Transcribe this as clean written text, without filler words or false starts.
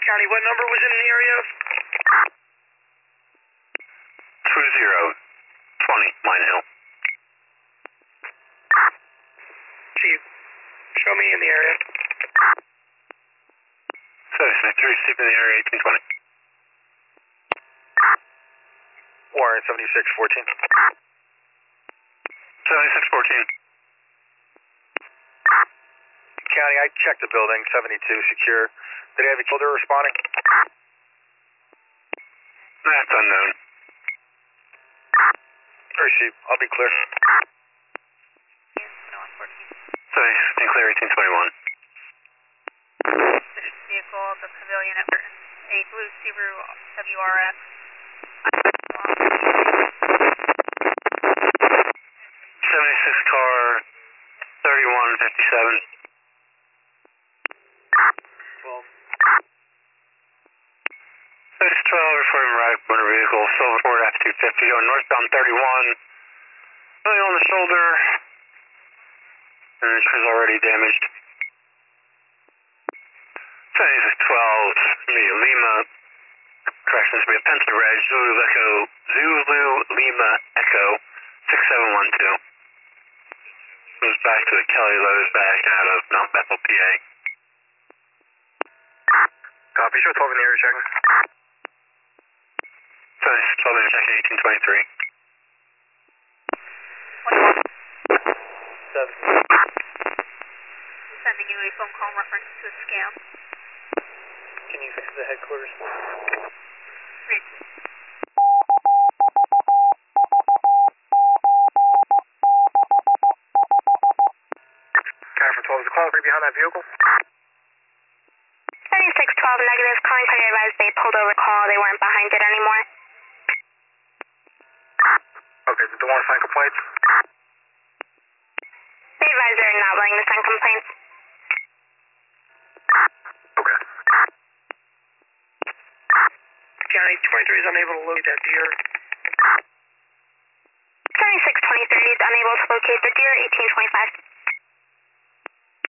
County, what number was in the area? 2020, Mine Hill. Chief, show me in the area. 73, Chief in the area, 1820. Warrant 7614. 7614. County, I checked the building, 72 secure. Did they have a killer responding? That's unknown. Or Chief, I'll be clear. 76 clear, 1821. Suspicious vehicle at the pavilion at Burton. A blue Subaru WRX. 76 car, 3157. 12. 612, reporting right motor vehicle, Silver Ford F-250 going northbound 31. Really on the shoulder. And is already damaged. 7612, Lima. Corrections, we have pencil red, Zulu Lima Echo 6712. Goes back to the Kelly Lowe's back out of Mount Bethel, PA. Copy, show 12 in the area checking. 12 in checking, 1823. 7. Sending you a phone call reference to a scam. Can you fix the headquarters? Great. Guy from 12 is the call, right behind that vehicle. 7612 negative, calling for your advice they pulled over call, they weren't behind it anymore. Okay, did the one sign complaints? The advisor are not willing to sign complaints. Okay. County, 23 is unable to locate that deer. 7623 is unable to locate the deer, 1825.